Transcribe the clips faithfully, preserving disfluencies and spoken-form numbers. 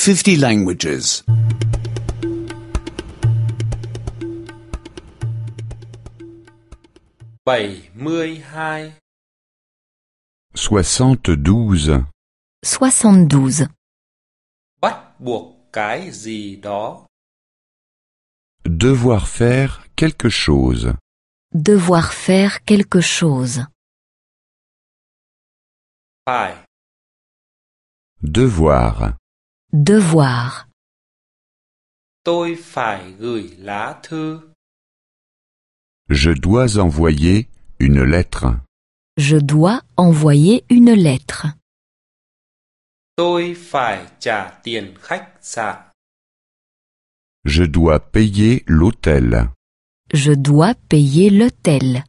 fifty languages. bảy mươi hai, soixante-douze. soixante-douze. bắt buộc cái gì đó. Devoir faire quelque chose. Devoir faire quelque chose. Phải, Devoir. Devoir. tôi phải gửi lá thư. Je dois envoyer une lettre. Je dois envoyer une lettre. Tôi phải trả tiền khách sạn. Je dois payer l'hôtel. Je dois payer l'hôtel.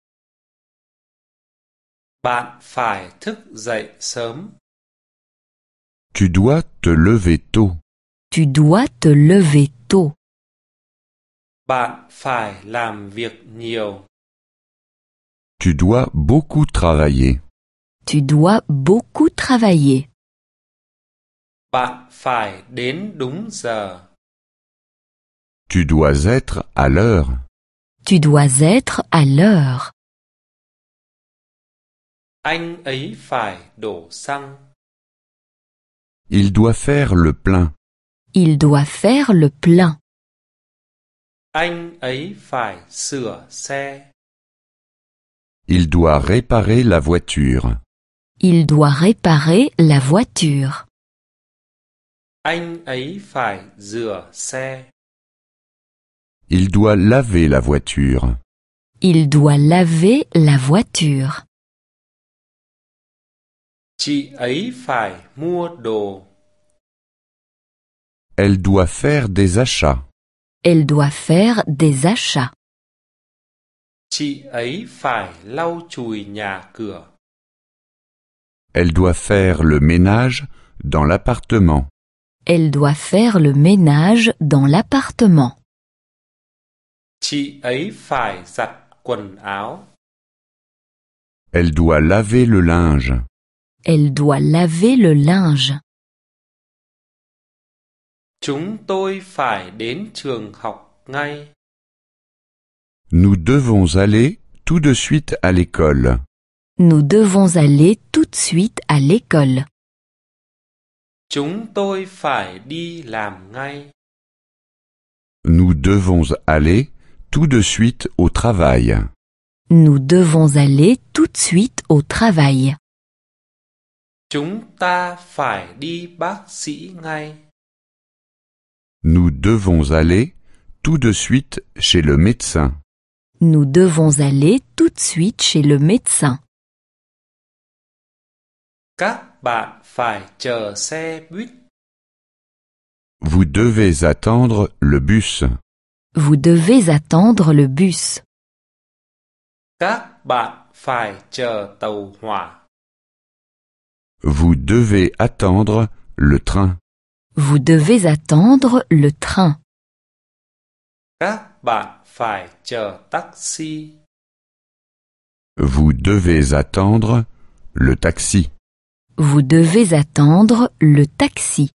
Bạn phải thức dậy sớm. Tu dois te lever tôt. Tu dois te lever tôt. Bạn phải làm việc nhiều. Tu dois beaucoup travailler. Tu dois beaucoup travailler. Bạn phải đến đúng giờ. Tu dois être à l'heure. Tu dois être à l'heure. Anh ấy phải đổ xăng. Il doit faire le plein. Il doit faire le plein. Anh ấy phải sửa xe. Il doit réparer la voiture. Il doit réparer la voiture. Anh ấy phải rửa xe. Il doit laver la voiture. Il doit laver la voiture. Chị ấy phải mua đồ. Elle doit faire des achats. Elle doit faire des achats. Chị ấy phải lau chùi nhà cửa. Elle doit faire le ménage dans l'appartement. Elle doit faire le ménage dans l'appartement. Chị ấy phải giặt quần áo. Elle doit laver le linge. Elle doit laver le linge. Chúng tôi phải đến trường học ngay. Nous devons aller tout de suite à l'école. Nous devons aller tout de suite à l'école. Chúng tôi phải đi làm ngay. Nous devons aller tout de suite au travail. Nous devons aller tout de suite au travail. Chúng ta phải đi bác sĩ ngay. Nous devons aller tout de suite chez le médecin. Nous devons aller tout de suite chez le médecin. Các bạn phải chờ xe buýt. Vous devez attendre le bus. Vous devez attendre le bus. Các bạn phải chờ tàu hỏa. Vous devez attendre le train. Vous devez attendre le train. Các bạn phải chờ taxi. Vous devez attendre le taxi. Vous devez attendre le taxi.